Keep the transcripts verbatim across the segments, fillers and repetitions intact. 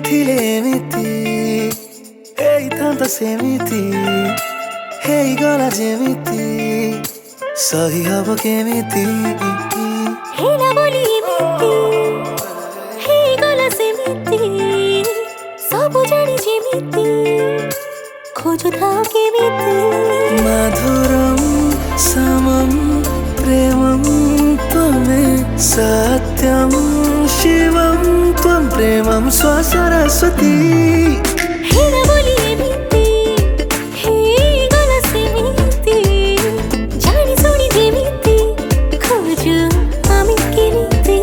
ଥିଲେ ଏମିତି ହେଇଥାନ୍ତା ସେମିତି ହେଇଗଲା ଯେମିତି ସହି ହବ କେମିତି ହେଲା ବୋଲି ଏମିତି ହେଇଗଲା ସେମିତି ସବୁ ଜାଣି ଯେମିତି ଖୋଜୁଥାଉ କେମିତି मधुरम समम प्रेमम त्वमेव सत्यम शिवम त्वं प्रेमम स्वसरस्वती ହେଲା ବୋଲି ଏମିତି ହେଇଗଲା ସେମିତି ଜାଣି ଶୁଣି ଯେମିତି ଖୋଜୁ ଆମେ କେମିତି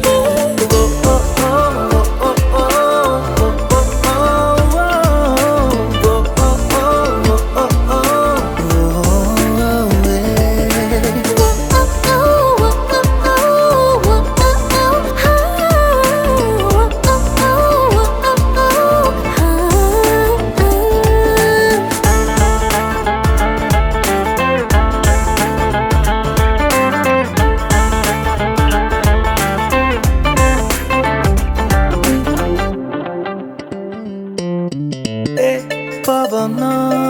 पवन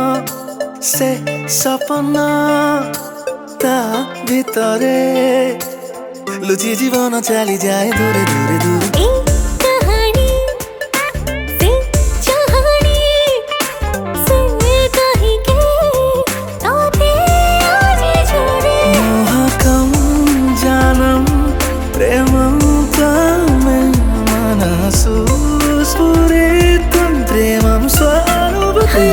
से सपना ता भितरे लुचि जीवन चली जाए दूरे दूरे दूरे ए कहानी से चाहनी से कहीं के तोते आज छोड़े मोहकम जानम प्रेमम त्वमेव मनसु स्फुरितं प्रेमं स्वानुभूति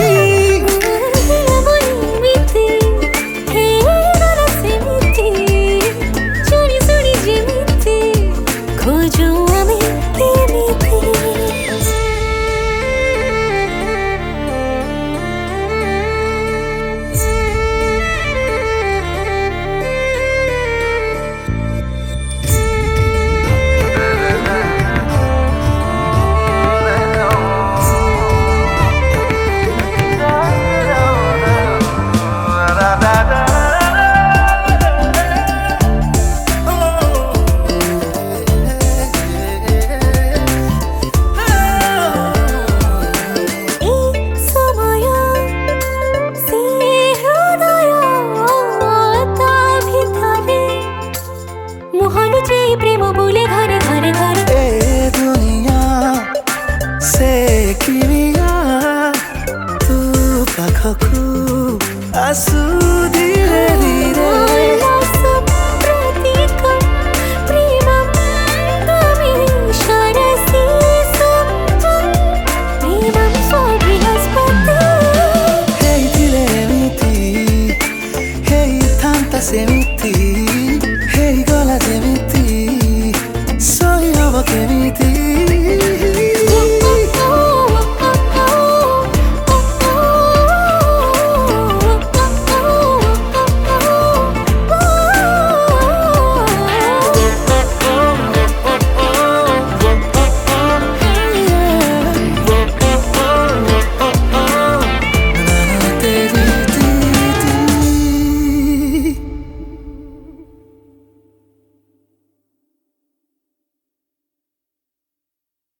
प्रेम बोले